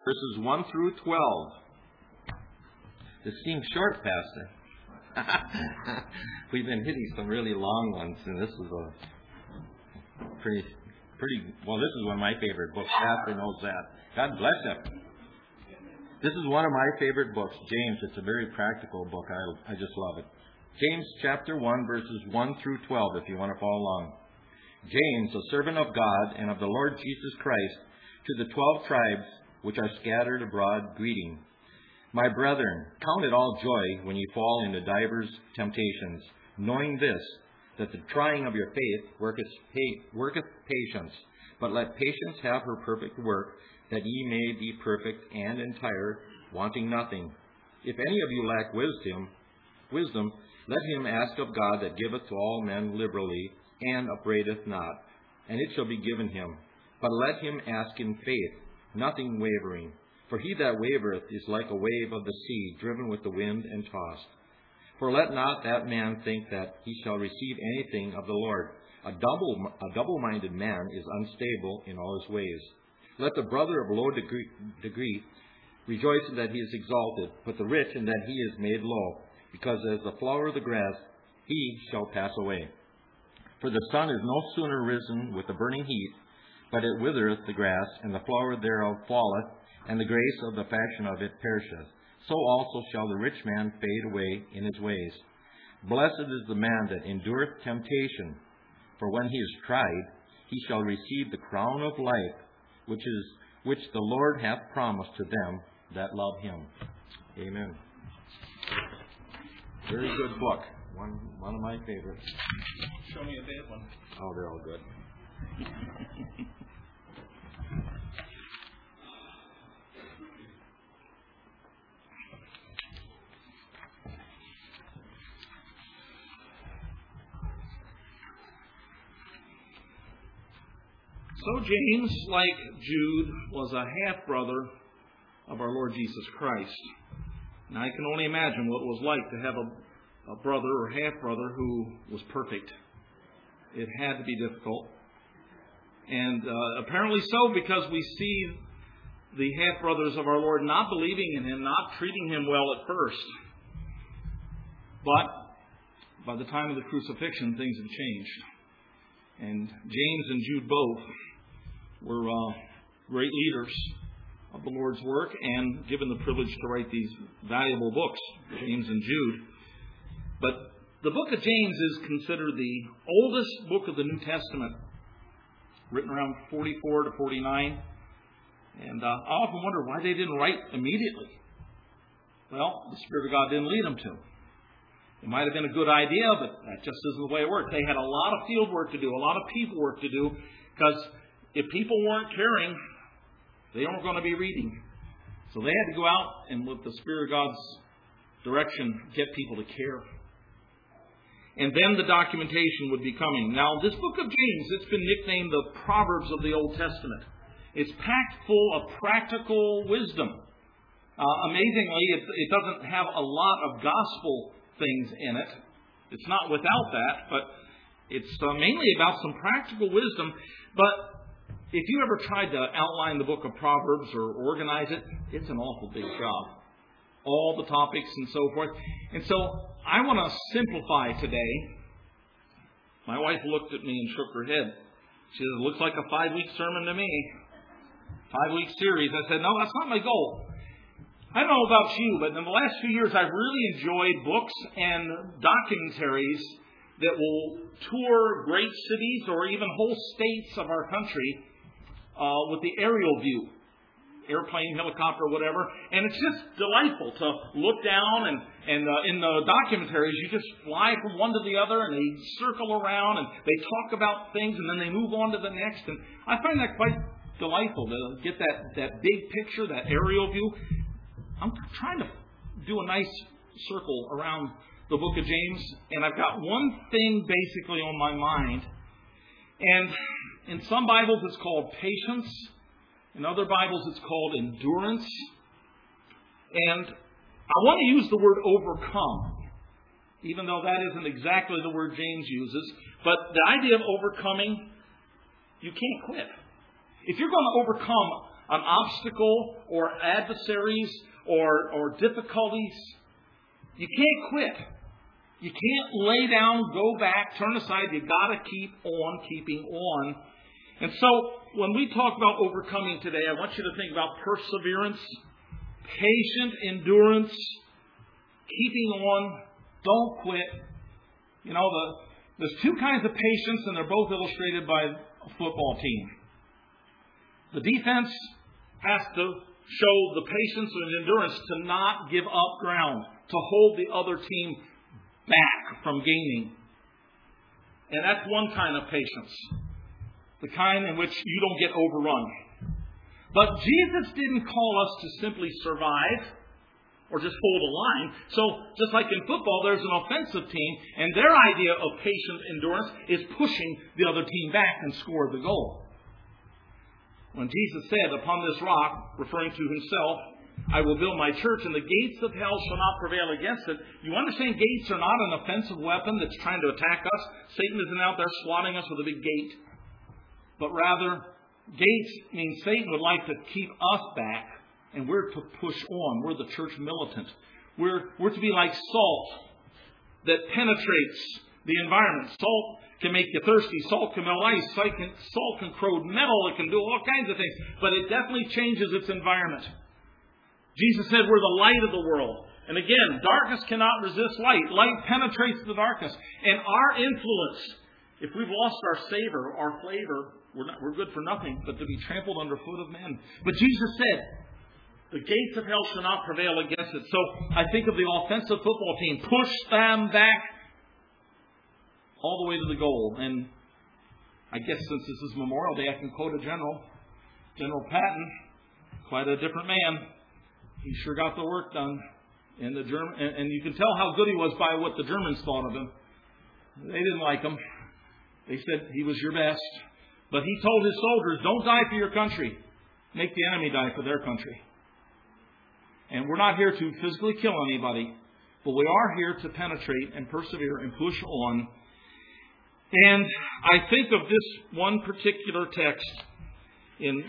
verses 1 through 12. This seems short, Pastor. We've been hitting some really long ones, and this is a pretty, well, this is one of my favorite books. Pastor knows that. God bless him. This is one of my favorite books, James. It's a very practical book. I just love it. James chapter 1, verses 1 through 12, if you want to follow along. James, a servant of God and of the Lord Jesus Christ, to the 12 tribes which are scattered abroad, greeting. My brethren, count it all joy when you fall into divers temptations, knowing this, that the trying of your faith worketh patience. But let patience have her perfect work, that ye may be perfect and entire, wanting nothing. If any of you lack wisdom, let him ask of God that giveth to all men liberally, and upbraideth not, and it shall be given him. But let him ask in faith, nothing wavering. For he that wavereth is like a wave of the sea, driven with the wind and tossed. For let not that man think that he shall receive anything of the Lord. A double-minded man is unstable in all his ways. Let the brother of low degree rejoice in that he is exalted, but the rich in that he is made low, because as the flower of the grass, he shall pass away. For the sun is no sooner risen with the burning heat, but it withereth the grass, and the flower thereof falleth, and the grace of the fashion of it perisheth. So also shall the rich man fade away in his ways. Blessed is the man that endureth temptation, for when he is tried, he shall receive the crown of life, which the Lord hath promised to them that love him. Amen. Very good book. One of my favorites. Show me a bad one. Oh, they're all good. So James, like Jude, was a half-brother of our Lord Jesus Christ. Now I can only imagine what it was like to have a brother or half-brother who was perfect. It had to be difficult. And apparently so, because we see the half-brothers of our Lord not believing in him, not treating him well at first. But by the time of the crucifixion, things have changed. And James and Jude both were great leaders of the Lord's work and given the privilege to write these valuable books, James and Jude. But the book of James is considered the oldest book of the New Testament, written around 44 to 49. And I often wonder why they didn't write immediately. Well, the Spirit of God didn't lead them to. It might have been a good idea, but that just isn't the way it worked. They had a lot of field work to do, a lot of people work to do, because if people weren't caring, they weren't going to be reading. So they had to go out and, with the Spirit of God's direction, get people to care. And then the documentation would be coming. Now, this book of James, it's been nicknamed the Proverbs of the Old Testament. It's packed full of practical wisdom. Amazingly, it doesn't have a lot of gospel things in it. It's not without that, but it's mainly about some practical wisdom. But if you ever tried to outline the book of Proverbs or organize it, it's an awful big job. All the topics and so forth. And so I want to simplify today. My wife looked at me and shook her head. She said, it looks like a 5-week sermon to me. 5-week series. I said, no, that's not my goal. I don't know about you, but in the last few years I've really enjoyed books and documentaries that will tour great cities or even whole states of our country with the aerial view. Airplane, helicopter, whatever. And it's just delightful to look down and in the documentaries you just fly from one to the other and they circle around and they talk about things and then they move on to the next. And I find that quite delightful to get that big picture, that aerial view. I'm trying to do a nice circle around the book of James, and I've got one thing basically on my mind. And in some Bibles it's called patience. In other Bibles it's called endurance. And I want to use the word overcome, even though that isn't exactly the word James uses. But the idea of overcoming, you can't quit. If you're going to overcome an obstacle or adversaries or difficulties, you can't quit. You can't lay down, go back, turn aside. You've got to keep on keeping on. And so when we talk about overcoming today, I want you to think about perseverance, patient endurance, keeping on, don't quit. You know, there's two kinds of patience, and they're both illustrated by a football team. The defense has to show the patience and endurance to not give up ground, to hold the other team back from gaining. And that's one kind of patience, the kind in which you don't get overrun. But Jesus didn't call us to simply survive or just hold a line. So just like in football, there's an offensive team, and their idea of patient endurance is pushing the other team back and score the goal. When Jesus said, upon this rock, referring to himself, I will build my church, and the gates of hell shall not prevail against it. You understand, gates are not an offensive weapon that's trying to attack us. Satan isn't out there swatting us with a big gate. But rather, gates mean Satan would like to keep us back, and we're to push on. We're the church militant. We're to be like salt that penetrates the environment. Salt can make you thirsty. Salt can melt ice. Salt can corrode metal. It can do all kinds of things. But it definitely changes its environment. Jesus said we're the light of the world. And again, darkness cannot resist light. Light penetrates the darkness. And our influence, if we've lost our savor, our flavor, we're good for nothing but to be trampled underfoot of men. But Jesus said, the gates of hell shall not prevail against it. So I think of the offensive football team. Push them back all the way to the goal. And I guess since this is Memorial Day, I can quote a general. General Patton, quite a different man. He sure got the work done. And you can tell how good he was by what the Germans thought of him. They didn't like him. They said he was your best. But he told his soldiers, don't die for your country. Make the enemy die for their country. And we're not here to physically kill anybody, but we are here to penetrate and persevere and push on. And I think of this one particular text in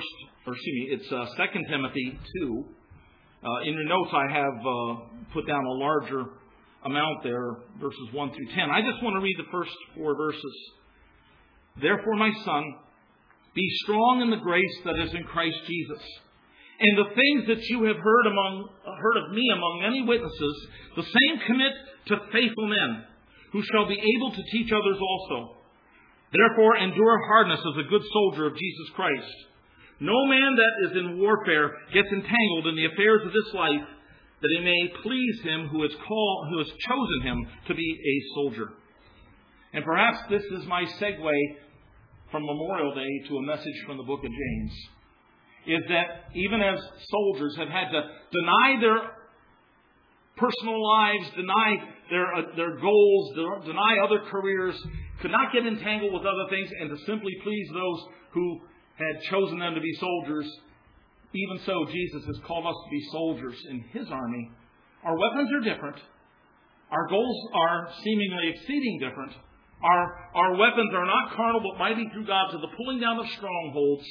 2 Timothy 2. In your notes, I have put down a larger amount there, verses 1 through 10. I just want to read the first 4 verses. Therefore, my son, be strong in the grace that is in Christ Jesus. And the things that you have heard of me among many witnesses, the same commit to faithful men, who shall be able to teach others also. Therefore, endure hardness as a good soldier of Jesus Christ. No man that is in warfare gets entangled in the affairs of this life, that he may please him who has chosen him to be a soldier. And perhaps this is my segue from Memorial Day to a message from the book of James. Is that even as soldiers have had to deny their personal lives, deny their goals, deny other careers, could not get entangled with other things, and to simply please those who had chosen them to be soldiers, even so, Jesus has called us to be soldiers in His army. Our weapons are different. Our goals are seemingly exceeding different. Our weapons are not carnal, but mighty through God to the pulling down of strongholds.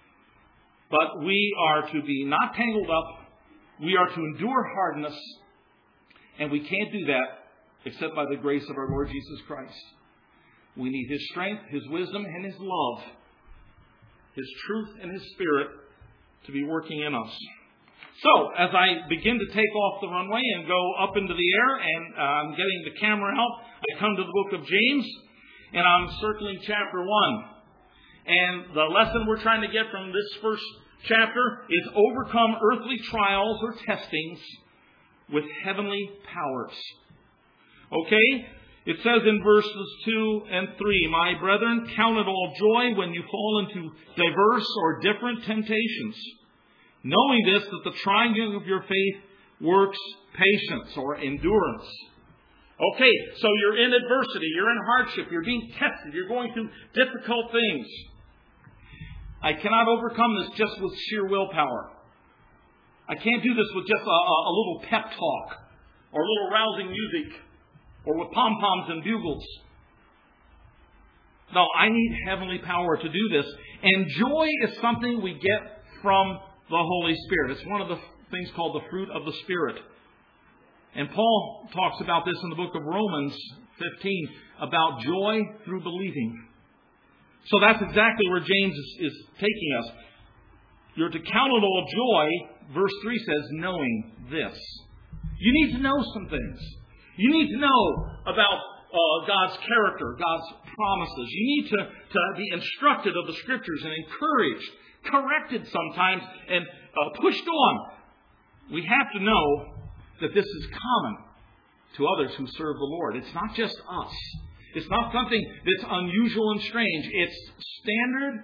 But we are to be not tangled up. We are to endure hardness. And we can't do that except by the grace of our Lord Jesus Christ. We need His strength, His wisdom, and His love. His truth and His Spirit to be working in us. So, as I begin to take off the runway and go up into the air, and I'm getting the camera out, I come to the book of James, and I'm circling chapter 1. And the lesson we're trying to get from this first chapter is overcome earthly trials or testings with heavenly powers. Okay? It says in verses 2 and 3, my brethren, count it all joy when you fall into diverse or different temptations, knowing this, that the trying of your faith works patience or endurance. Okay, so you're in adversity, you're in hardship, you're being tested, you're going through difficult things. I cannot overcome this just with sheer willpower. I can't do this with just a little pep talk or a little rousing music or with pom-poms and bugles. No, I need heavenly power to do this. And joy is something we get from the Holy Spirit. It's one of the things called the fruit of the Spirit. And Paul talks about this in the book of Romans 15, about joy through believing. So that's exactly where James is taking us. You're to count it all joy, verse 3 says, knowing this. You need to know some things. You need to know about God's character, God's promises. You need to be instructed of the Scriptures and encouraged, corrected sometimes, and pushed on. We have to know that this is common to others who serve the Lord. It's not just us. It's not something that's unusual and strange. It's standard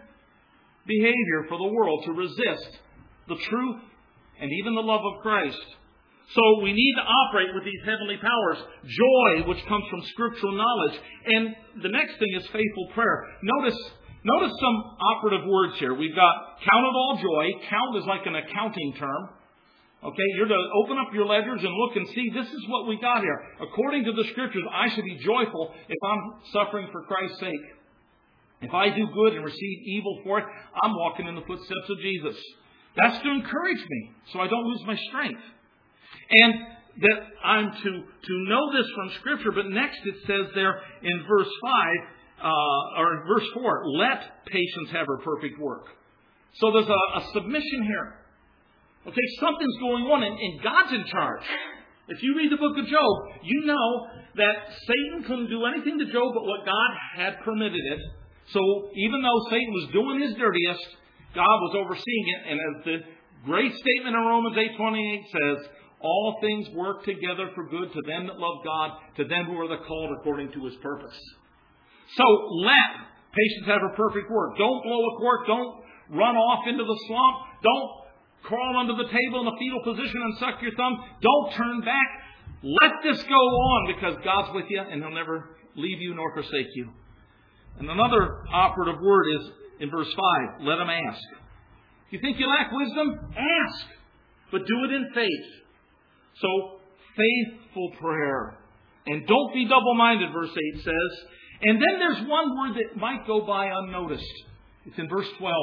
behavior for the world to resist the truth and even the love of Christ. So we need to operate with these heavenly powers. Joy, which comes from scriptural knowledge. And the next thing is faithful prayer. Notice some operative words here. We've got count it all joy. Count is like an accounting term. Okay, you're to open up your ledgers and look and see, this is what we got here. According to the Scriptures, I should be joyful if I'm suffering for Christ's sake. If I do good and receive evil for it, I'm walking in the footsteps of Jesus. That's to encourage me so I don't lose my strength. And that I'm to know this from Scripture, but next it says there in verse 5, or in verse 4, let patience have her perfect work. So there's a submission here. Okay, something's going on, and God's in charge. If you read the book of Job, you know that Satan couldn't do anything to Job but what God had permitted it. So even though Satan was doing his dirtiest, God was overseeing it. And as the great statement in Romans 8:28 says, all things work together for good to them that love God, to them who are the called according to His purpose. So let patience have her perfect work. Don't blow a cork. Don't run off into the swamp. Don't crawl under the table in a fetal position and suck your thumb. Don't turn back. Let this go on because God's with you and He'll never leave you nor forsake you. And another operative word is in verse 5. Let them ask. If you think you lack wisdom, ask. But do it in faith. So, faithful prayer. And don't be double-minded, verse 8 says. And then there's one word that might go by unnoticed. It's in verse 12.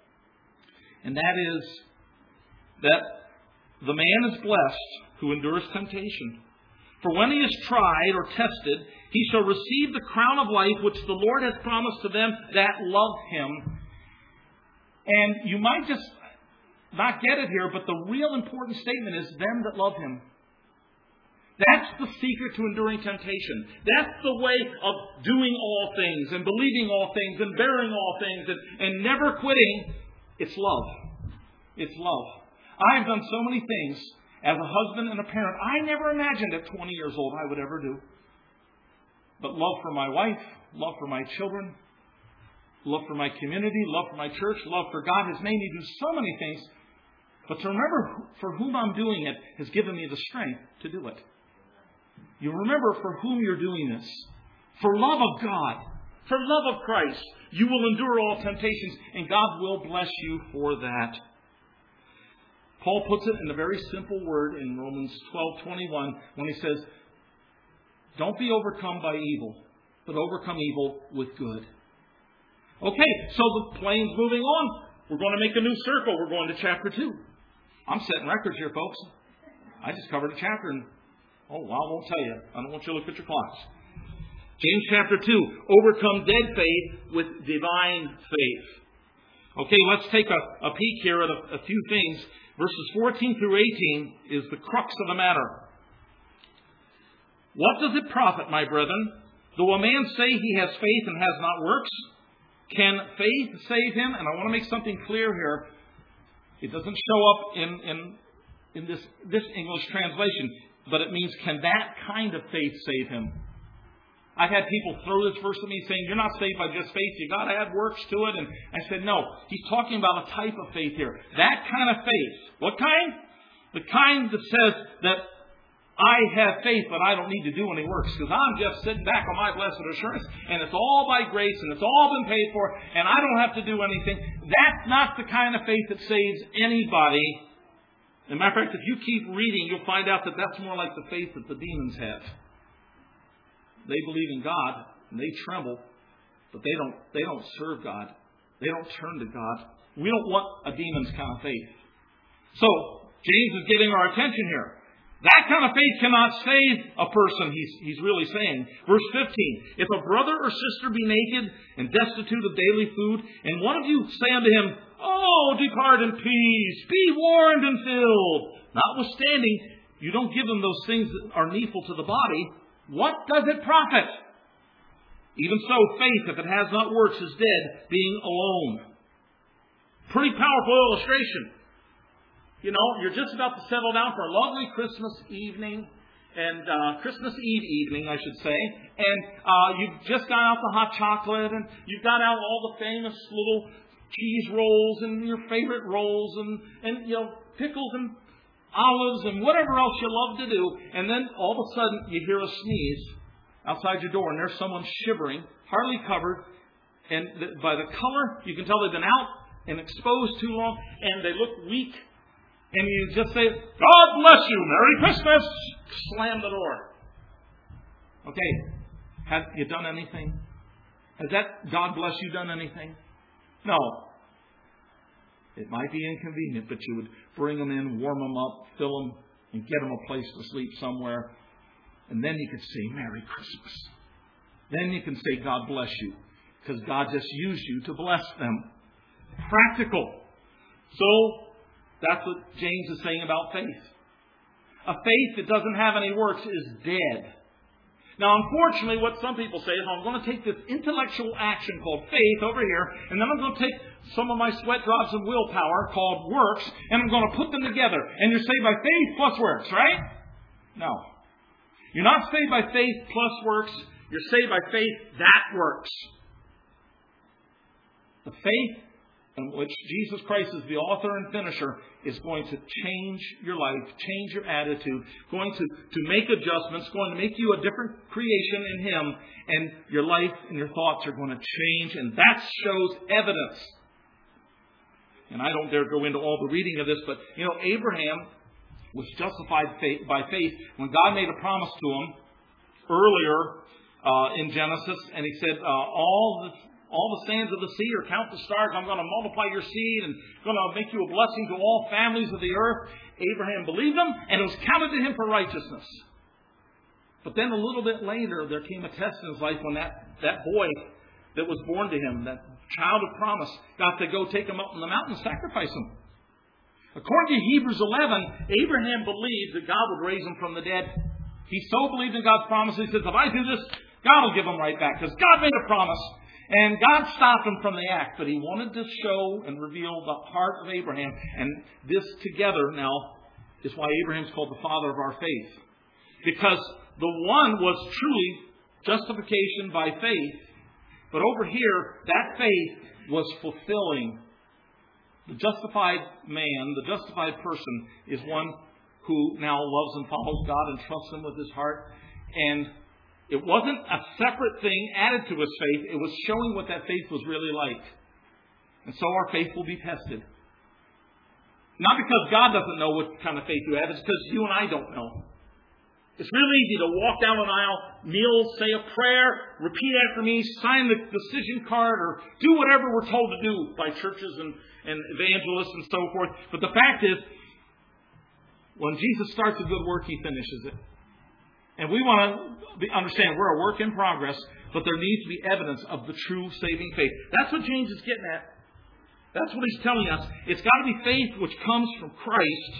And that is that the man is blessed who endures temptation. For when he is tried or tested, he shall receive the crown of life which the Lord has promised to them that love Him. And you might just not get it here, but the real important statement is them that love Him. That's the secret to enduring temptation. That's the way of doing all things and believing all things and bearing all things and never quitting. It's love. It's love. I've done so many things as a husband and a parent I never imagined at 20 years old I would ever do. But love for my wife, love for my children, love for my community, love for my church, love for God has made me do so many things. But to remember for whom I'm doing it has given me the strength to do it. You remember for whom you're doing this. For love of God, for love of Christ, you will endure all temptations and God will bless you for that. Paul puts it in a very simple word in Romans 12:21 when he says, don't be overcome by evil, but overcome evil with good. Okay, so the plane's moving on. We're going to make a new circle. We're going to chapter 2. I'm setting records here, folks. I just covered a chapter and, I won't tell you. I don't want you to look at your clocks. James chapter 2, overcome dead faith with divine faith. Okay, let's take a peek here at a few things. Verses 14 through 18 is the crux of the matter. What does it profit, my brethren, though a man say he has faith and has not works? Can faith save him? And I want to make something clear here. It doesn't show up in this English translation, but it means, can that kind of faith save him? I've had people throw this verse at me saying, you're not saved by just faith, you got to add works to it. And I said, no, he's talking about a type of faith here. That kind of faith. What kind? The kind that says that I have faith, but I don't need to do any works because I'm just sitting back on my blessed assurance and it's all by grace and it's all been paid for and I don't have to do anything. That's not the kind of faith that saves anybody. As a matter of fact, if you keep reading, you'll find out that that's more like the faith that the demons have. They believe in God and they tremble, but they don't serve God. They don't turn to God. We don't want a demon's kind of faith. So, James is getting our attention here. That kind of faith cannot save a person, he's really saying. Verse 15, if a brother or sister be naked and destitute of daily food, and one of you say unto him, Oh, depart in peace, be warmed and filled. Notwithstanding, you don't give them those things that are needful to the body. What does it profit? Even so, faith, if it has not works, is dead, being alone. Pretty powerful illustration. You know, you're just about to settle down for a lovely Christmas evening, and Christmas Eve evening, I should say. And you've just got out the hot chocolate, and you've got out all the famous little cheese rolls and your favorite rolls, and you know, pickles and olives and whatever else you love to do. And then all of a sudden, you hear a sneeze outside your door, and there's someone shivering, hardly covered, and by the color, you can tell they've been out and exposed too long, and they look weak. And you just say, God bless you, Merry Christmas! Slam the door. Okay, have you done anything? Has that God bless you done anything? No. It might be inconvenient, but you would bring them in, warm them up, fill them, and get them a place to sleep somewhere. And then you could say, Merry Christmas. Then you can say, God bless you, because God just used you to bless them. Practical. So, that's what James is saying about faith. A faith that doesn't have any works is dead. Now, unfortunately, what some people say is, I'm going to take this intellectual action called faith over here, and then I'm going to take some of my sweat drops of willpower called works, and I'm going to put them together. And you're saved by faith plus works, right? No. You're not saved by faith plus works. You're saved by faith that works. The faith in which Jesus Christ is the author and finisher is going to change your life, change your attitude, going to make adjustments, going to make you a different creation in Him, and your life and your thoughts are going to change, and that shows evidence. And I don't dare go into all the reading of this, but you know, Abraham was justified by faith when God made a promise to him earlier in Genesis, and He said, all the sands of the sea, or count the stars. I'm going to multiply your seed and going to make you a blessing to all families of the earth. Abraham believed Him, and it was counted to him for righteousness. But then a little bit later, there came a test in his life when that boy that was born to him, that child of promise, got to go take him up on the mountain and sacrifice him. According to Hebrews 11, Abraham believed that God would raise him from the dead. He so believed in God's promise, he says, if I do this, God will give him right back, because God made a promise. And God stopped him from the act, but He wanted to show and reveal the heart of Abraham. And this together now is why Abraham's called the father of our faith. Because the one was truly justification by faith, but over here, that faith was fulfilling. The justified man, the justified person, is one who now loves and follows God and trusts Him with his heart. And it wasn't a separate thing added to his faith. It was showing what that faith was really like. And so our faith will be tested. Not because God doesn't know what kind of faith you have. It's because you and I don't know. It's really easy to walk down an aisle, kneel, say a prayer, repeat after me, sign the decision card, or do whatever we're told to do by churches and evangelists and so forth. But the fact is, when Jesus starts a good work, He finishes it. And we want to understand we're a work in progress, but there needs to be evidence of the true saving faith. That's what James is getting at. That's what he's telling us. It's got to be faith which comes from Christ,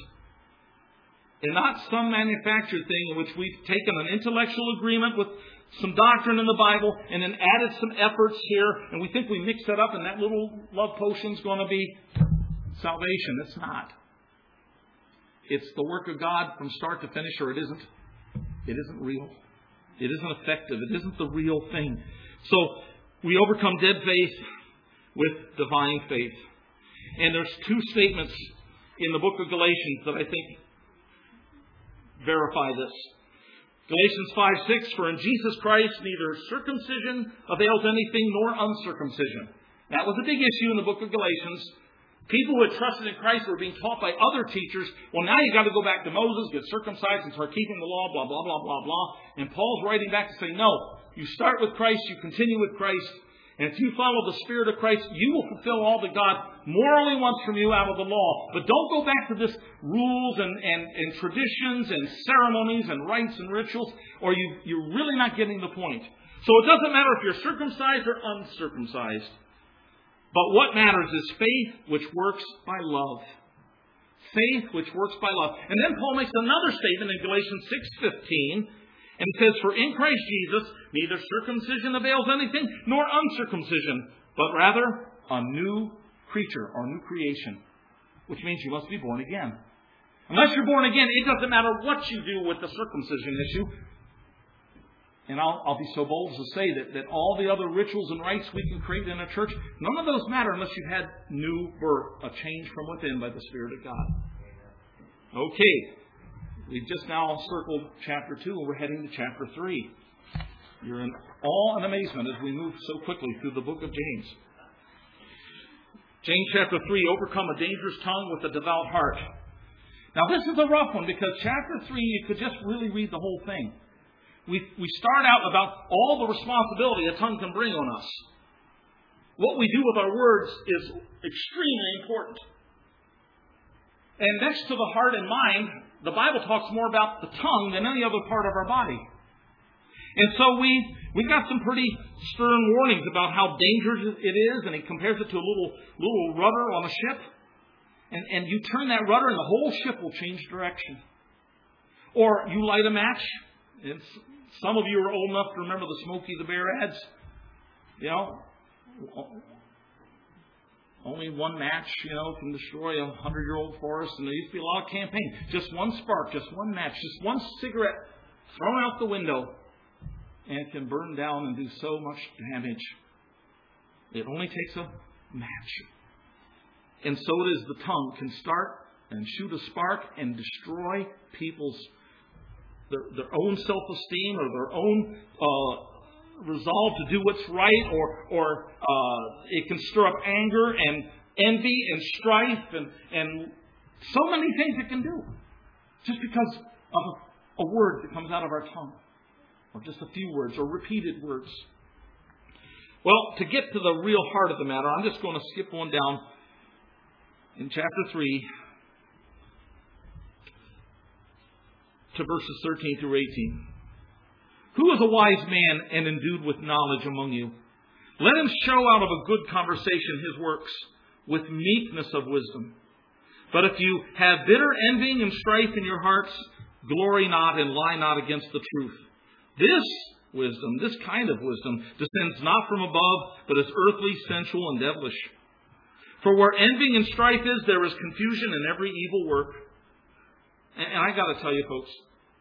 and not some manufactured thing in which we've taken an intellectual agreement with some doctrine in the Bible and then added some efforts here, and we think we mixed it up and that little love potion's going to be salvation. It's not. It's the work of God from start to finish, or it isn't. It isn't real. It isn't effective. It isn't the real thing. So we overcome dead faith with divine faith. And there's two statements in the book of Galatians that I think verify this. Galatians 5:6, for in Jesus Christ neither circumcision avails anything nor uncircumcision. That was a big issue in the book of Galatians. People who had trusted in Christ were being taught by other teachers. Well, now you've got to go back to Moses, get circumcised, and start keeping the law, blah, blah, blah, blah, blah. And Paul's writing back to say, no, you start with Christ, you continue with Christ, And if you follow the Spirit of Christ, you will fulfill all that God morally wants from you out of the law. But don't go back to this rules and traditions and ceremonies and rites and rituals, or you're really not getting the point. So it doesn't matter if you're circumcised or uncircumcised. But what matters is faith which works by love. Faith which works by love. And then Paul makes another statement in Galatians 6:15. And it says, for in Christ Jesus, neither circumcision avails anything, nor uncircumcision, but rather a new creature or new creation. Which means you must be born again. Unless you're born again, it doesn't matter what you do with the circumcision issue. And I'll be so bold as to say that all the other rituals and rites we can create in a church, none of those matter unless you've had new birth, a change from within by the Spirit of God. Okay. We've just now circled chapter 2 and we're heading to chapter 3. You're in awe and amazement as we move so quickly through the book of James. James chapter 3, overcome a dangerous tongue with a devout heart. Now this is a rough one because chapter 3, you could just really read the whole thing. We start out about all the responsibility a tongue can bring on us. What we do with our words is extremely important. And next to the heart and mind, the Bible talks more about the tongue than any other part of our body. And so we got some pretty stern warnings about how dangerous it is, and he compares it to a little rudder on a ship. And you turn that rudder and the whole ship will change direction. Or you light a match. And some of you are old enough to remember the Smokey the Bear ads. You know, only one match, can destroy a 100-year-old forest. And there used to be a lot of campaigns. Just one spark, just one match, just one cigarette thrown out the window. And it can burn down and do so much damage. It only takes a match. And so it is the tongue can start and shoot a spark and destroy people's their own self-esteem or their own resolve to do what's right, or it can stir up anger and envy and strife and so many things it can do just because of a word that comes out of our tongue, or just a few words or repeated words. Well, to get to the real heart of the matter, I'm just going to skip one down in chapter 3 to verses 13 through 18. Who is a wise man and endued with knowledge among you? Let him show out of a good conversation his works with meekness of wisdom. But if you have bitter envying and strife in your hearts, glory not and lie not against the truth. This wisdom, this kind of wisdom, descends not from above, but is earthly, sensual, and devilish. For where envying and strife is, there is confusion in every evil work. And I got to tell you, folks,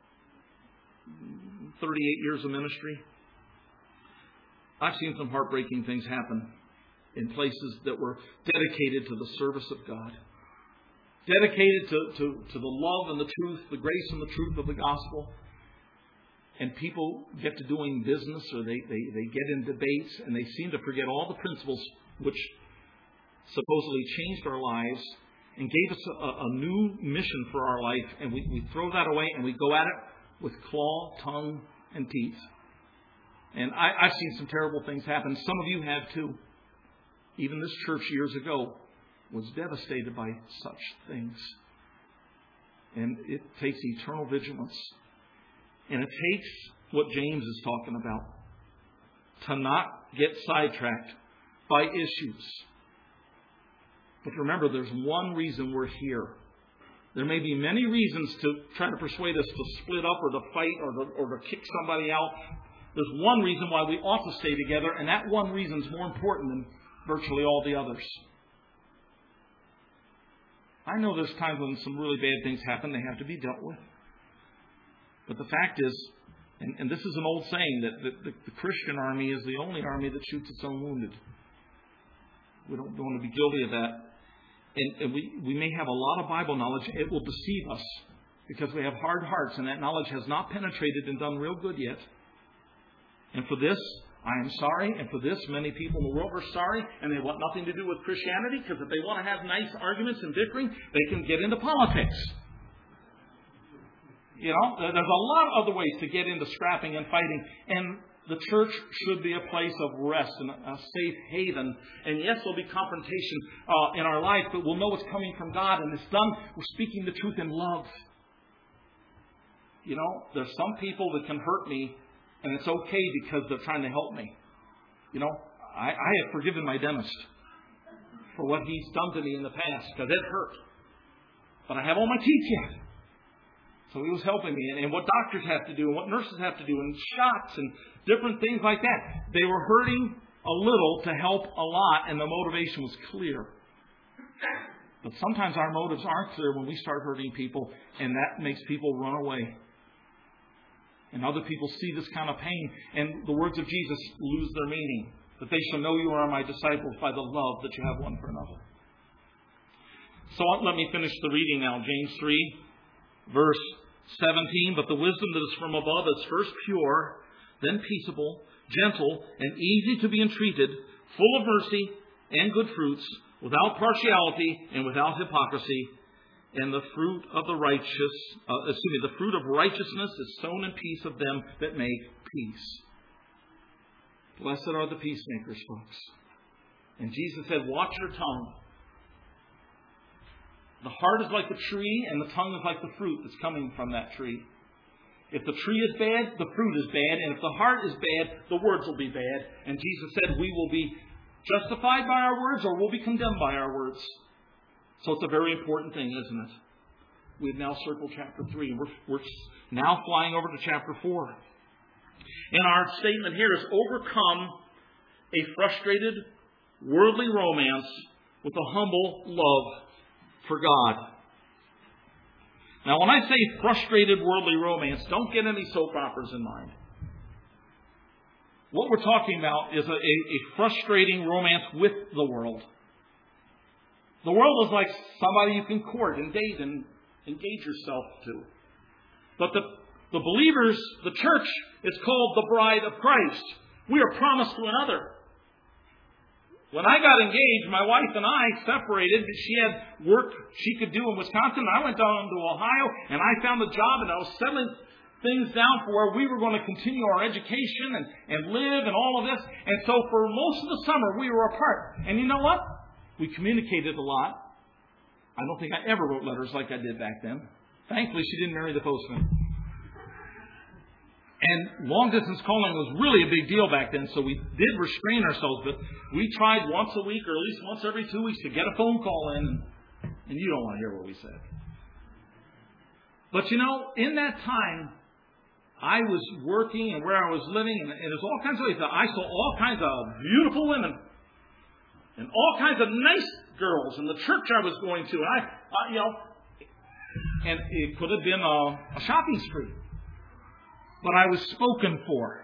38 years of ministry, I've seen some heartbreaking things happen in places that were dedicated to the service of God, dedicated to the love and the truth, the grace and the truth of the gospel. And people get to doing business, or they get in debates, and they seem to forget all the principles which supposedly changed our lives and gave us a new mission for our life. And we throw that away and we go at it with claw, tongue, and teeth. And I've seen some terrible things happen. Some of you have too. Even this church years ago was devastated by such things. And it takes eternal vigilance. And it takes what James is talking about to not get sidetracked by issues. But remember, there's one reason we're here. There may be many reasons to try to persuade us to split up or to fight or to kick somebody out. There's one reason why we ought to stay together, and that one reason is more important than virtually all the others. I know there's times when some really bad things happen, they have to be dealt with. But the fact is, and this is an old saying, that the Christian army is the only army that shoots its own wounded. We don't want to be guilty of that. And we may have a lot of Bible knowledge. It will deceive us because we have hard hearts, and that knowledge has not penetrated and done real good yet. And for this, I am sorry. And for this, many people in the world are sorry, and they want nothing to do with Christianity, because if they want to have nice arguments and bickering, they can get into politics. You know, there's a lot of other ways to get into scrapping and fighting. And the church should be a place of rest and a safe haven. And yes, there'll be confrontation in our life, but we'll know it's coming from God. And it's done. We're speaking the truth in love. You know, there's some people that can hurt me, and it's okay because they're trying to help me. You know, I have forgiven my dentist for what he's done to me in the past, because it hurt. But I have all my teeth yet. So he was helping me. And what doctors have to do, and what nurses have to do, and shots and different things like that. They were hurting a little to help a lot, and the motivation was clear. But sometimes our motives aren't clear when we start hurting people, and that makes people run away. And other people see this kind of pain, and the words of Jesus lose their meaning. That they shall know you are my disciples by the love that you have one for another. So let me finish the reading now. James 3, verse 17. But the wisdom that is from above is first pure, then peaceable, gentle, and easy to be entreated, full of mercy and good fruits, without partiality and without hypocrisy. And the fruit of the fruit of righteousness is sown in peace of them that make peace. Blessed are the peacemakers, folks. And Jesus said, watch your tongue. The heart is like the tree, and the tongue is like the fruit that's coming from that tree. If the tree is bad, the fruit is bad. And if the heart is bad, the words will be bad. And Jesus said we will be justified by our words, or we'll be condemned by our words. So it's a very important thing, isn't it? We've now circled chapter 3. We're now flying over to chapter 4. And our statement here is overcome a frustrated worldly romance with a humble love for God. Now, when I say frustrated worldly romance, don't get any soap operas in mind. What we're talking about is a frustrating romance with the world. The world is like somebody you can court and date and engage yourself to. But the believers, the church, is called the bride of Christ. We are promised to another. When I got engaged, my wife and I separated. She had work she could do in Wisconsin. I went down to Ohio, and I found a job, and I was settling things down for where we were going to continue our education and live and all of this. And so for most of the summer, we were apart. And you know what? We communicated a lot. I don't think I ever wrote letters like I did back then. Thankfully, she didn't marry the postman. And long-distance calling was really a big deal back then, so we did restrain ourselves. But we tried once a week or at least once every 2 weeks to get a phone call in, and you don't want to hear what we said. But you know, in that time, I was working and where I was living, and there's all kinds of ways. I saw all kinds of beautiful women and all kinds of nice girls in the church I was going to. And it could have been a shopping spree. But I was spoken for.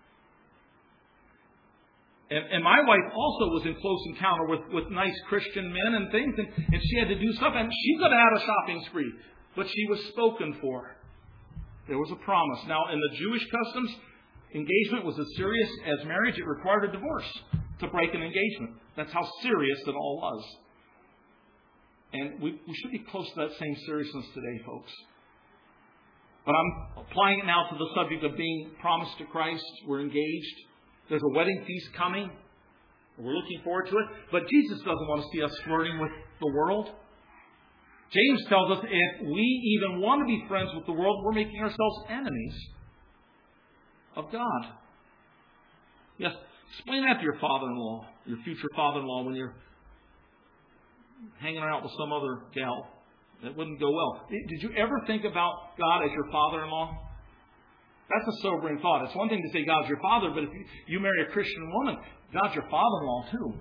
And my wife also was in close encounter with nice Christian men and things. And she had to do stuff. And she could have had a shopping spree. But she was spoken for. There was a promise. Now, in the Jewish customs, engagement was as serious as marriage. It required a divorce to break an engagement. That's how serious it all was. And we should be close to that same seriousness today, folks. But I'm applying it now to the subject of being promised to Christ. We're engaged. There's a wedding feast coming. We're looking forward to it. But Jesus doesn't want to see us flirting with the world. James tells us if we even want to be friends with the world, we're making ourselves enemies of God. Yes, explain that to your father-in-law, your future father-in-law, when you're hanging out with some other gal. That wouldn't go well. Did you ever think about God as your father-in-law? That's a sobering thought. It's one thing to say God's your father, but if you marry a Christian woman, God's your father-in-law too.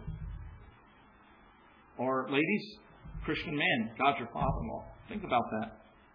Or ladies, Christian man, God's your father-in-law. Think about that.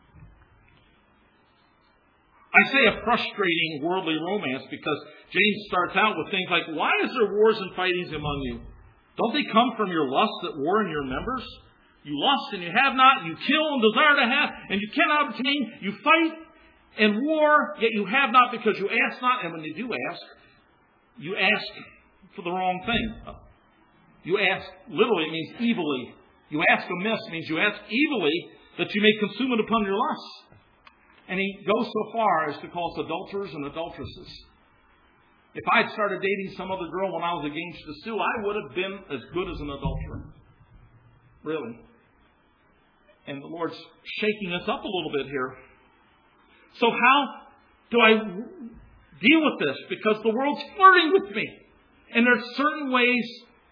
I say a frustrating worldly romance because James starts out with things like, why is there wars and fightings among you? Don't they come from your lusts that war in your members? You lust and you have not. You kill and desire to have, and you cannot obtain. You fight and war, yet you have not because you ask not. And when you do ask, you ask for the wrong thing. You ask, literally, it means evilly. You ask amiss, means you ask evilly that you may consume it upon your lusts. And he goes so far as to call us adulterers and adulteresses. If I had started dating some other girl when I was engaged to Sue, I would have been as good as an adulterer. Really. And the Lord's shaking us up a little bit here. So how do I deal with this? Because the world's flirting with me. And there's certain ways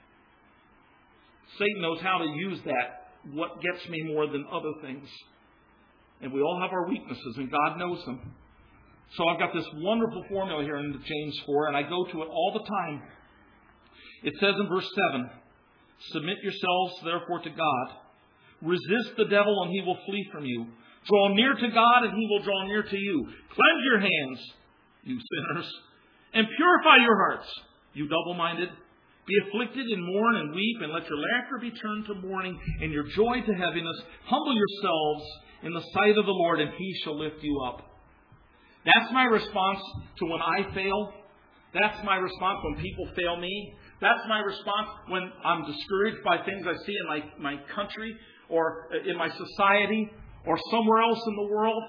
Satan knows how to use that, what gets me more than other things. And we all have our weaknesses, and God knows them. So I've got this wonderful formula here in James 4, and I go to it all the time. It says in verse 7, "Submit yourselves therefore to God. Resist the devil, and he will flee from you. Draw near to God, and he will draw near to you. Cleanse your hands, you sinners, and purify your hearts, you double-minded. Be afflicted and mourn and weep, and let your laughter be turned to mourning and your joy to heaviness. Humble yourselves in the sight of the Lord, and he shall lift you up." That's my response to when I fail. That's my response when people fail me. That's my response when I'm discouraged by things I see in my country or in my society or somewhere else in the world.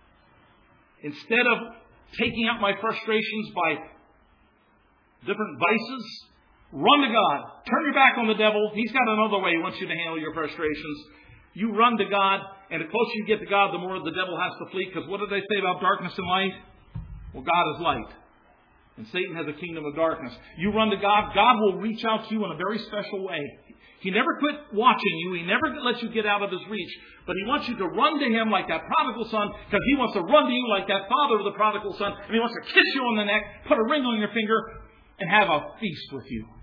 Instead of taking out my frustrations by different vices, run to God. Turn your back on the devil. He's got another way he wants you to handle your frustrations. You run to God, and the closer you get to God, the more the devil has to flee. Because what did they say about darkness and light? Well, God is light. And Satan has a kingdom of darkness. You run to God, God will reach out to you in a very special way. He never quit watching you. He never lets you get out of his reach. But he wants you to run to him like that prodigal son, because he wants to run to you like that father of the prodigal son, and he wants to kiss you on the neck, put a ring on your finger, and have a feast with you.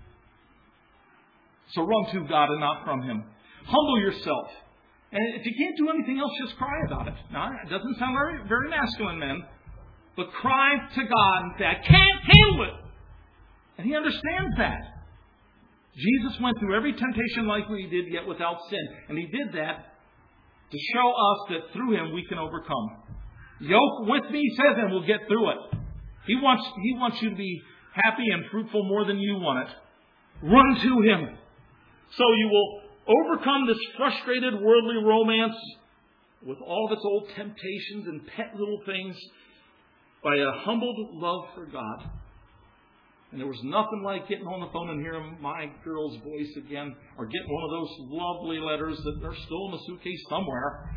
So run to God and not from him. Humble yourself. And if you can't do anything else, just cry about it. Now, it doesn't sound very, very masculine, men. But cry to God and say, "I can't handle it." And he understands that. Jesus went through every temptation like we did, yet without sin. And he did that to show us that through him we can overcome. Yoke with me, he says, and we'll get through it. He wants you to be happy and fruitful more than you want it. Run to him. So you will overcome this frustrated worldly romance with all of its old temptations and pet little things by a humbled love for God. And there was nothing like getting on the phone and hearing my girl's voice again, or getting one of those lovely letters that are still in the suitcase somewhere,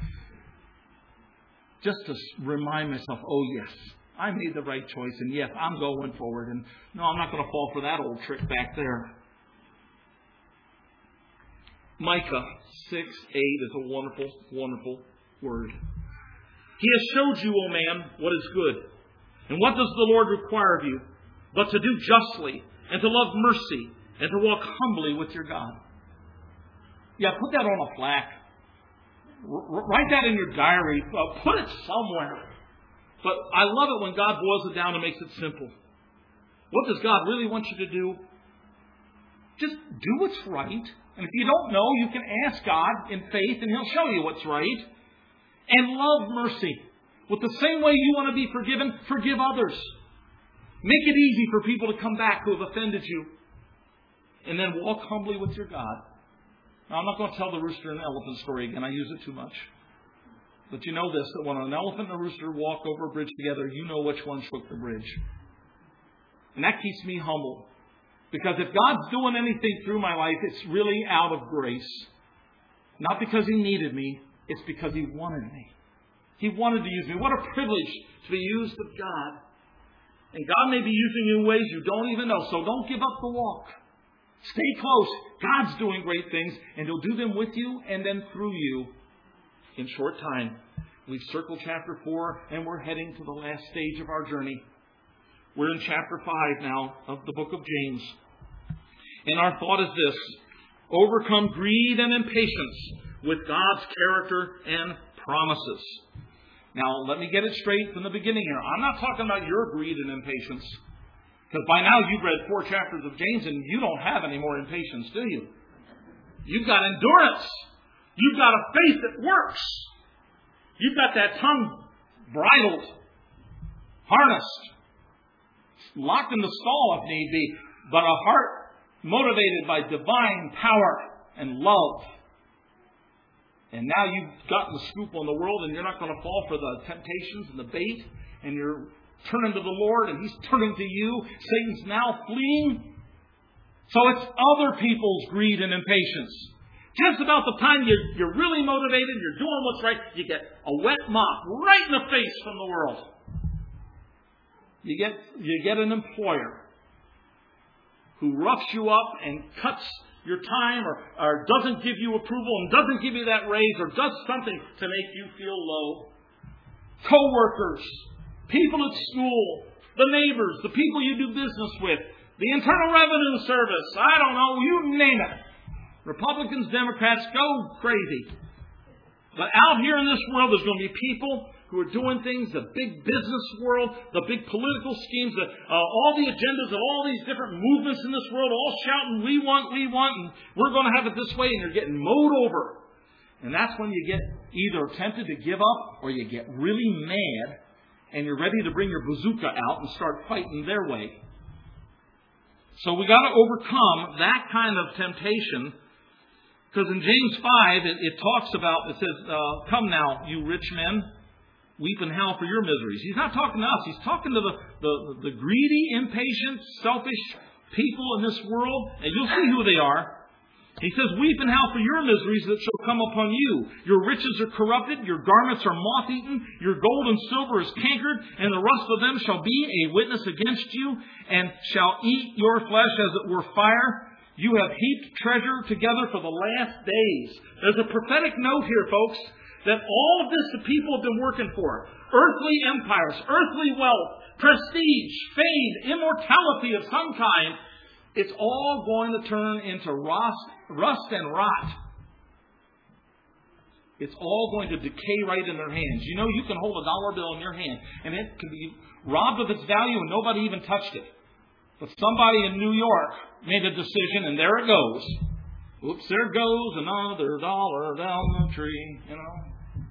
just to remind myself, oh yes, I made the right choice, and yes, I'm going forward, and no, I'm not going to fall for that old trick back there. Micah 6:8 is a wonderful, wonderful word. "He has showed you, O man, what is good. And what does the Lord require of you? But to do justly, and to love mercy, and to walk humbly with your God." Yeah, put that on a plaque. Write that in your diary. Put it somewhere. But I love it when God boils it down and makes it simple. What does God really want you to do? Just do what's right. And if you don't know, you can ask God in faith, and he'll show you what's right. And love mercy. With the same way you want to be forgiven, forgive others. Make it easy for people to come back who have offended you. And then walk humbly with your God. Now, I'm not going to tell the rooster and elephant story again. I use it too much. But you know this, that when an elephant and a rooster walk over a bridge together, you know which one shook the bridge. And that keeps me humble. Because if God's doing anything through my life, it's really out of grace. Not because he needed me, it's because he wanted me. He wanted to use me. What a privilege to be used of God. And God may be using you in ways you don't even know. So don't give up the walk. Stay close. God's doing great things, and he'll do them with you and then through you in short time. We've circled chapter 4, and we're heading to the last stage of our journey. We're in chapter 5 now of the book of James. And our thought is this: overcome greed and impatience with God's character and promises. Now, let me get it straight from the beginning here. I'm not talking about your greed and impatience. Because by now you've read 4 chapters of James and you don't have any more impatience, do you? You've got endurance. You've got a faith that works. You've got that tongue bridled, harnessed, locked in the stall if need be, but a heart motivated by divine power and love. And now you've gotten the scoop on the world, and you're not going to fall for the temptations and the bait, and you're turning to the Lord and He's turning to you. Satan's now fleeing. So it's other people's greed and impatience. Just about the time you're really motivated, you're doing what's right, you get a wet mop right in the face from the world. You get an employer who roughs you up and cuts your time or doesn't give you approval and doesn't give you that raise or does something to make you feel low. Co-workers, people at school, the neighbors, the people you do business with, the Internal Revenue Service, I don't know, you name it. Republicans, Democrats, go crazy. But out here in this world, there's going to be people who are doing things, the big business world, the big political schemes, all the agendas of all these different movements in this world, all shouting, we want, and we're going to have it this way, and you're getting mowed over. And that's when you get either tempted to give up or you get really mad and you're ready to bring your bazooka out and start fighting their way. So we got to overcome that kind of temptation. Because in James 5, it talks about, it says, come now, you rich men, weep and howl for your miseries. He's not talking to us. He's talking to the greedy, impatient, selfish people in this world. And you'll see who they are. He says, weep and howl for your miseries that shall come upon you. Your riches are corrupted, your garments are moth-eaten, your gold and silver is cankered, and the rust of them shall be a witness against you, and shall eat your flesh as it were fire. You have heaped treasure together for the last days. There's a prophetic note here, folks, that all of this the people have been working for. Earthly empires, earthly wealth, prestige, fame, immortality of some kind. It's all going to turn into rust and rot. It's all going to decay right in their hands. You know, you can hold a dollar bill in your hand and it can be robbed of its value and nobody even touched it. But somebody in New York made a decision and there it goes. Oops, there goes another dollar down the tree, you know.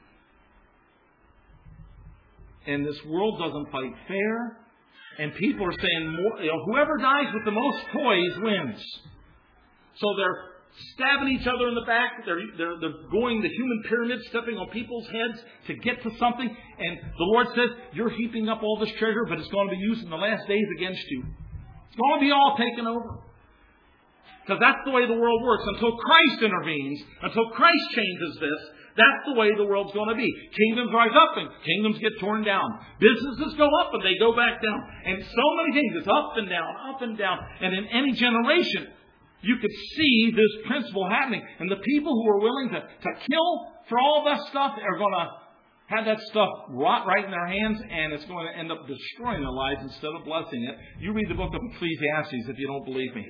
And this world doesn't fight fair. And people are saying, whoever dies with the most toys wins. So they're stabbing each other in the back. They're going the human pyramid, stepping on people's heads to get to something. And the Lord says, you're heaping up all this treasure, but it's going to be used in the last days against you. It's going to be all taken over. Because that's the way the world works. Until Christ intervenes, until Christ changes this, that's the way the world's going to be. Kingdoms rise up and kingdoms get torn down. Businesses go up and they go back down. And so many things. It's up and down, up and down. And in any generation, you could see this principle happening. And the people who are willing to kill for all that stuff are going to have that stuff rot right in their hands, and it's going to end up destroying their lives instead of blessing it. You read the book of Ecclesiastes if you don't believe me.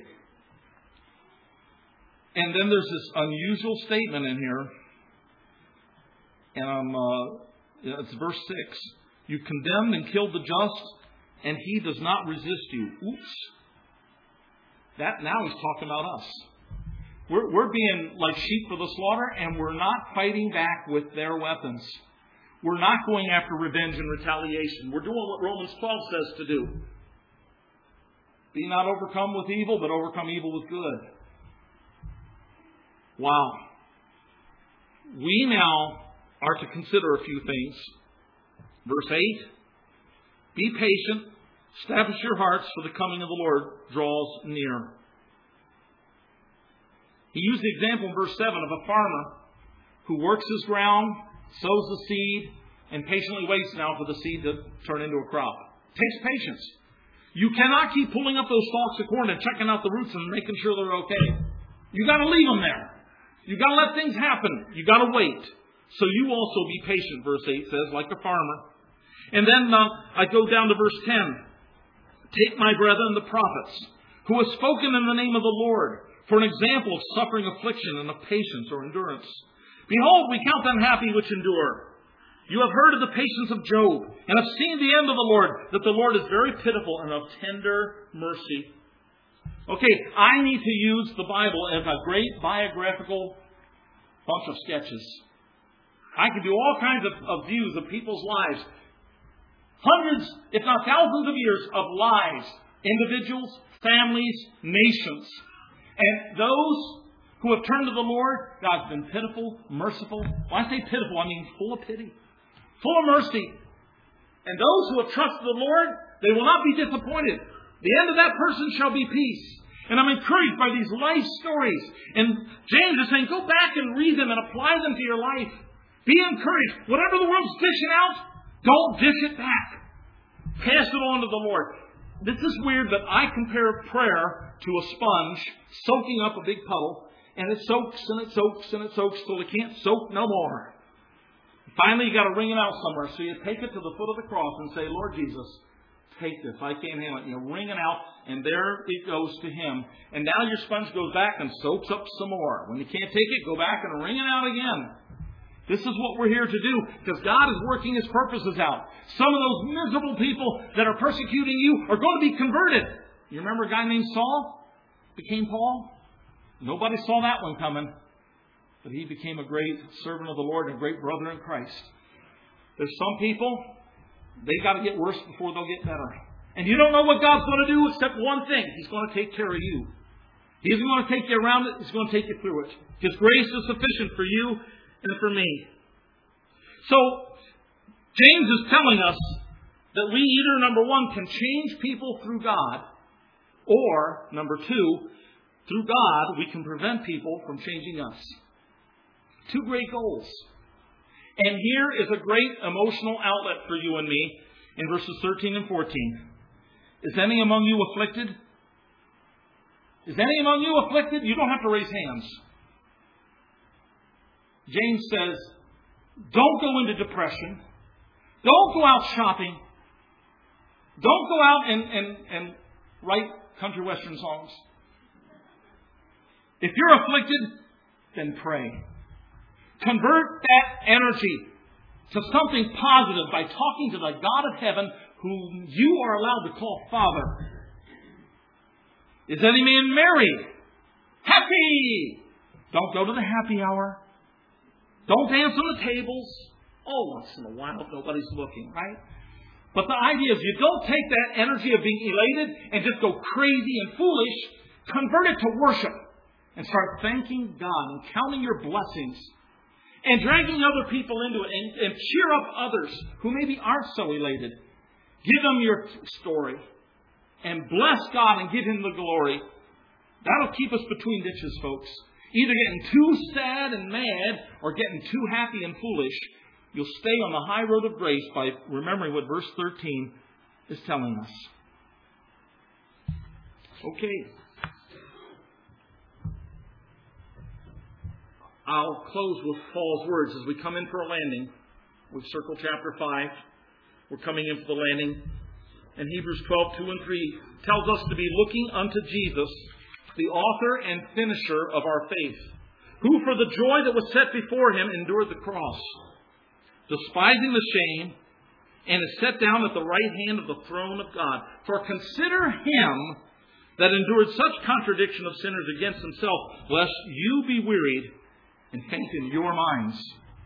And then there's this unusual statement in here. And it's verse 6. You condemned and killed the just, and he does not resist you. Oops. Now he's talking about us. We're being like sheep for the slaughter, and we're not fighting back with their weapons. We're not going after revenge and retaliation. We're doing what Romans 12 says to do. Be not overcome with evil, but overcome evil with good. Wow. We now are to consider a few things. Verse 8, be patient, establish your hearts, for the coming of the Lord draws near. He used the example in verse 7 of a farmer who works his ground, sows the seed, and patiently waits now for the seed to turn into a crop. It takes patience. You cannot keep pulling up those stalks of corn and checking out the roots and making sure they're okay. You've got to leave them there. You've got to let things happen. You've got to wait. So you also be patient, verse 8 says, like a farmer. And then I go down to verse 10. Take my brethren, the prophets, who have spoken in the name of the Lord, for an example of suffering, affliction, and of patience or endurance. Behold, we count them happy which endure. You have heard of the patience of Job, and have seen the end of the Lord, that the Lord is very pitiful and of tender mercy. Okay, I need to use the Bible as a great biographical bunch of sketches. I can do all kinds of views of people's lives. Hundreds, if not thousands of years of lives. Individuals, families, nations. And those who have turned to the Lord, God's been pitiful, merciful. When I say pitiful, I mean full of pity. Full of mercy. And those who have trusted the Lord, they will not be disappointed. The end of that person shall be peace. And I'm encouraged by these life stories. And James is saying, go back and read them and apply them to your life. Be encouraged. Whatever the world's dishing out, don't dish it back. Pass it on to the Lord. This is weird, but I compare prayer to a sponge soaking up a big puddle. And it soaks and it soaks and it soaks till it can't soak no more. Finally, you got to wring it out somewhere. So you take it to the foot of the cross and say, Lord Jesus, take this. I can't handle it. You wring it out, and there it goes to Him. And now your sponge goes back and soaks up some more. When you can't take it, go back and wring it out again. This is what we're here to do, because God is working His purposes out. Some of those miserable people that are persecuting you are going to be converted. You remember a guy named Saul? Became Paul? Nobody saw that one coming. But he became a great servant of the Lord and a great brother in Christ. There's some people, they got to get worse before they'll get better. And you don't know what God's going to do except one thing. He's going to take care of you. He isn't going to take you around it. He's going to take you through it. His grace is sufficient for you and for me. So, James is telling us that we either, number one, can change people through God, or, number two, through God, we can prevent people from changing us. Two great goals. And here is a great emotional outlet for you and me in verses 13 and 14. Is any among you afflicted? Is any among you afflicted? You don't have to raise hands. James says, don't go into depression. Don't go out shopping. Don't go out and write country western songs. If you're afflicted, then pray. Convert that energy to something positive by talking to the God of heaven whom you are allowed to call Father. Is any man married? Happy! Don't go to the happy hour. Don't dance on the tables. Oh, once in a while, if nobody's looking, right? But the idea is you don't take that energy of being elated and just go crazy and foolish. Convert it to worship. And start thanking God and counting your blessings. And dragging other people into it. And cheer up others who maybe aren't so elated. Give them your story. And bless God and give Him the glory. That'll keep us between ditches, folks. Either getting too sad and mad or getting too happy and foolish. You'll stay on the high road of grace by remembering what verse 13 is telling us. Okay. I'll close with Paul's words as we come in for a landing. We've circled chapter 5. We're coming in for the landing. And Hebrews 12, 2 and 3 tells us to be looking unto Jesus, the author and finisher of our faith, who for the joy that was set before Him endured the cross, despising the shame, and is set down at the right hand of the throne of God. For consider Him that endured such contradiction of sinners against Himself, lest you be wearied and faint in your minds.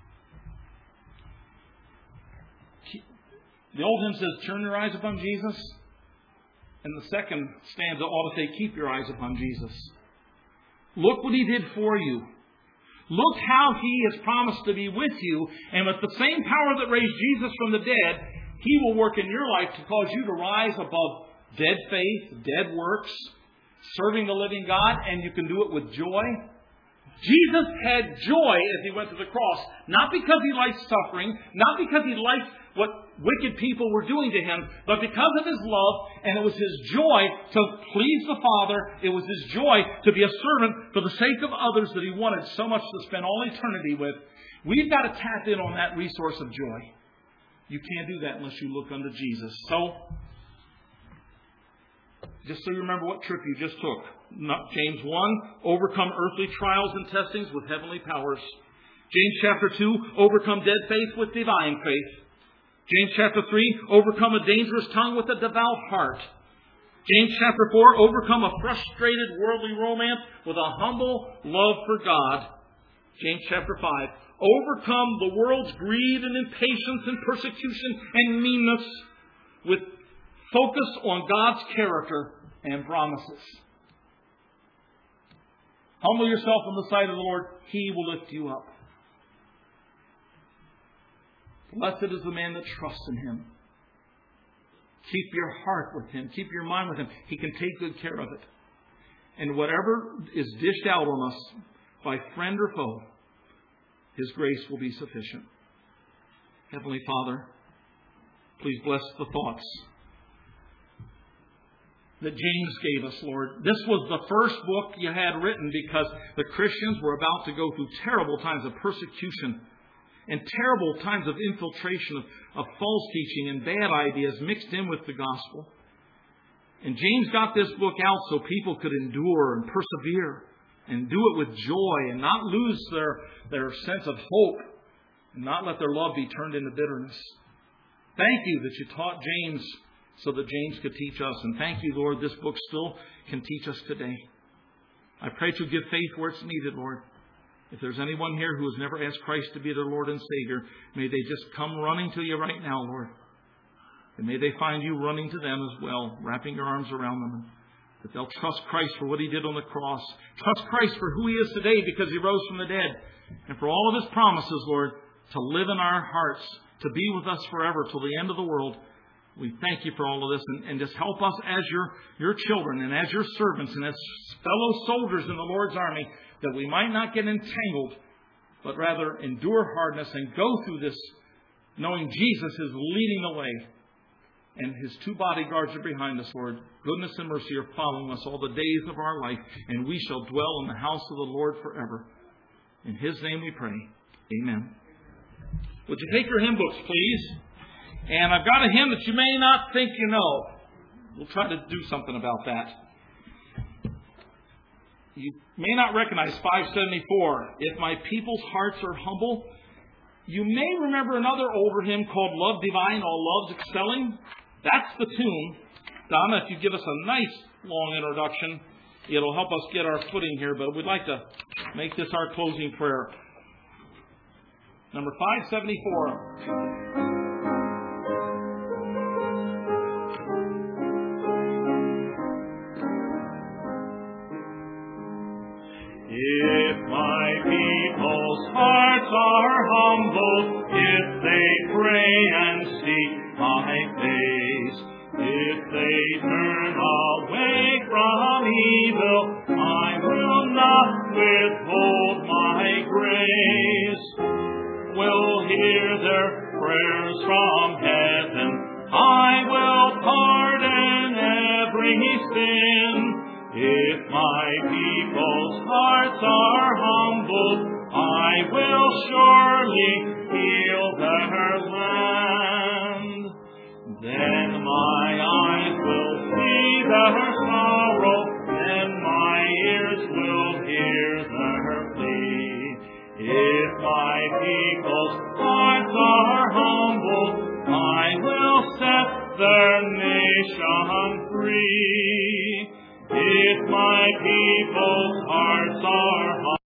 The old hymn says, turn your eyes upon Jesus. And the second stanza ought to say, keep your eyes upon Jesus. Look what He did for you. Look how He has promised to be with you. And with the same power that raised Jesus from the dead, He will work in your life to cause you to rise above dead faith, dead works, serving the living God. And you can do it with joy. Jesus had joy as He went to the cross. Not because He liked suffering. Not because He liked what wicked people were doing to Him. But because of His love. And it was His joy to please the Father. It was His joy to be a servant for the sake of others that He wanted so much to spend all eternity with. We've got to tap in on that resource of joy. You can't do that unless you look unto Jesus. So, just so you remember what trip you just took. James 1, overcome earthly trials and testings with heavenly powers. James chapter 2, overcome dead faith with divine faith. James chapter 3, overcome a dangerous tongue with a devout heart. James chapter 4, overcome a frustrated worldly romance with a humble love for God. James chapter 5, overcome the world's greed and impatience and persecution and meanness with focus on God's character and promises. Humble yourself in the sight of the Lord. He will lift you up. Blessed is the man that trusts in Him. Keep your heart with Him. Keep your mind with Him. He can take good care of it. And whatever is dished out on us by friend or foe, His grace will be sufficient. Heavenly Father, please bless the thoughts that James gave us, Lord. This was the first book you had written because the Christians were about to go through terrible times of persecution and terrible times of infiltration of false teaching and bad ideas mixed in with the gospel. And James got this book out so people could endure and persevere and do it with joy and not lose their sense of hope and not let their love be turned into bitterness. Thank you that you taught James so that James could teach us. And thank you, Lord, this book still can teach us today. I pray to give faith where it's needed, Lord. If there's anyone here who has never asked Christ to be their Lord and Savior, may they just come running to you right now, Lord. And may they find you running to them as well, wrapping your arms around them. That they'll trust Christ for what He did on the cross. Trust Christ for who He is today because He rose from the dead. And for all of His promises, Lord, to live in our hearts, to be with us forever till the end of the world. We thank you for all of this. And just help us as your children and as your servants and as fellow soldiers in the Lord's army, that we might not get entangled, but rather endure hardness and go through this knowing Jesus is leading the way. And His two bodyguards are behind us, Lord. Goodness and mercy are following us all the days of our life, and we shall dwell in the house of the Lord forever. In His name we pray. Amen. Would you take your hymn books, please? And I've got a hymn that you may not think you know. We'll try to do something about that. You may not recognize 574. If my people's hearts are humble. You may remember another older hymn called Love Divine, All Loves Excelling. That's the tune. Donna, if you give us a nice long introduction, it'll help us get our footing here. But we'd like to make this our closing prayer. Number 574. If my people's hearts are humble, if they pray and seek my face, if they turn away from evil, I will not withhold my grace. Will hear their prayers from heaven, I will pardon every sin. If my people's hearts are humble, I will surely heal their land. Then my eyes will see their sorrow, and my ears will hear their plea. If my people's hearts are humble, I will set their nation free. If my people's hearts are humble,